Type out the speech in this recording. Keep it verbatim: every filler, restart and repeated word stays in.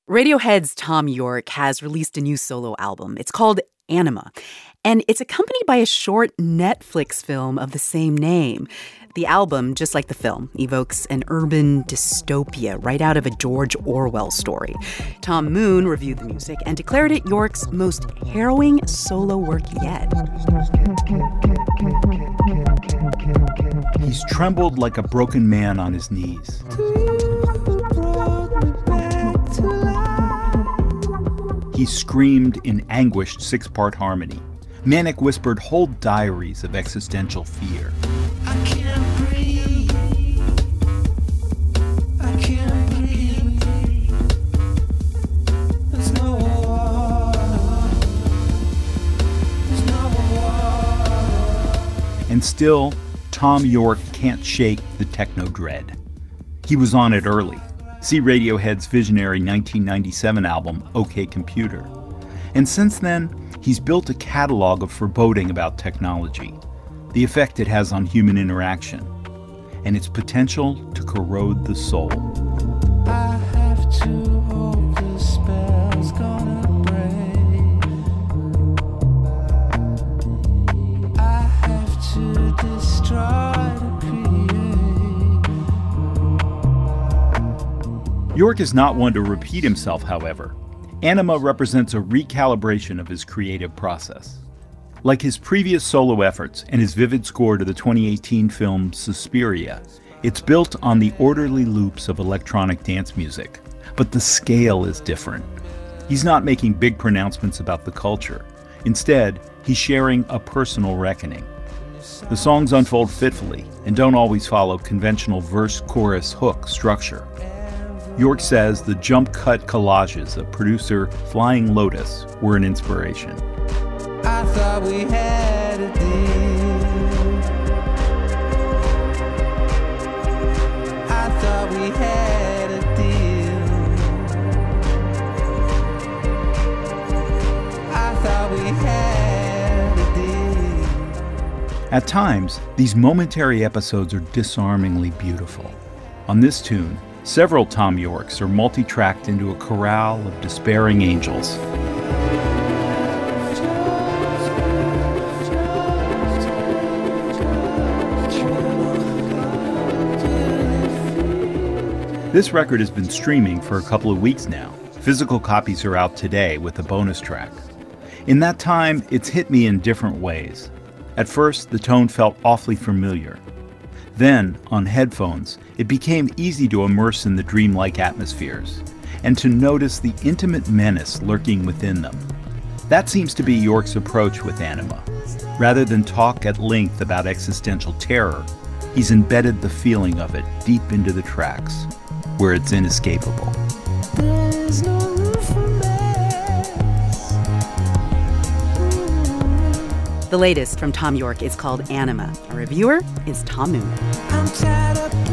Radiohead's Thom Yorke has released a new solo album. It's called Anima, and it's accompanied by a short Netflix film of the same name. The album, just like the film, evokes an urban dystopia right out of a George Orwell story. Tom Moon reviewed the music and declared it Yorke's most harrowing solo work yet. He's trembled like a broken man on his knees. He screamed in anguished six-part harmony. Manic whispered whole diaries of existential fear. I can't breathe. I can't breathe. There's no water. There's no water. And still, Thom Yorke can't shake the techno dread. He was on it early. See Radiohead's visionary nineteen ninety-seven album, OK Computer. And since then, he's built a catalog of foreboding about technology, the effect it has on human interaction, and its potential to corrode the soul. I have to hope the spell's gonna break. I have to destroy to create. Yorke is not one to repeat himself, however. Anima represents a recalibration of his creative process. Like his previous solo efforts and his vivid score to the twenty eighteen film Suspiria, it's built on the orderly loops of electronic dance music, but the scale is different. He's not making big pronouncements about the culture. Instead, he's sharing a personal reckoning. The songs unfold fitfully and don't always follow conventional verse-chorus-hook structure. Yorke says the jump-cut collages of producer Flying Lotus were an inspiration. I thought we had a deal. I thought we had a deal. I thought we had a deal. At times, these momentary episodes are disarmingly beautiful. On this tune, several Thom Yorkes are multi-tracked into a chorale of despairing angels. This record has been streaming for a couple of weeks now. Physical copies are out today with a bonus track. In that time, it's hit me in different ways. At first, the tone felt awfully familiar. Then, on headphones, it became easy to immerse in the dreamlike atmospheres and to notice the intimate menace lurking within them. That seems to be Yorke's approach with Anima. Rather than talk at length about existential terror, he's embedded the feeling of it deep into the tracks, where it's inescapable. There's no room for mess. The latest from Thom Yorke is called Anima. Our reviewer is Tom Moon. I'm tied up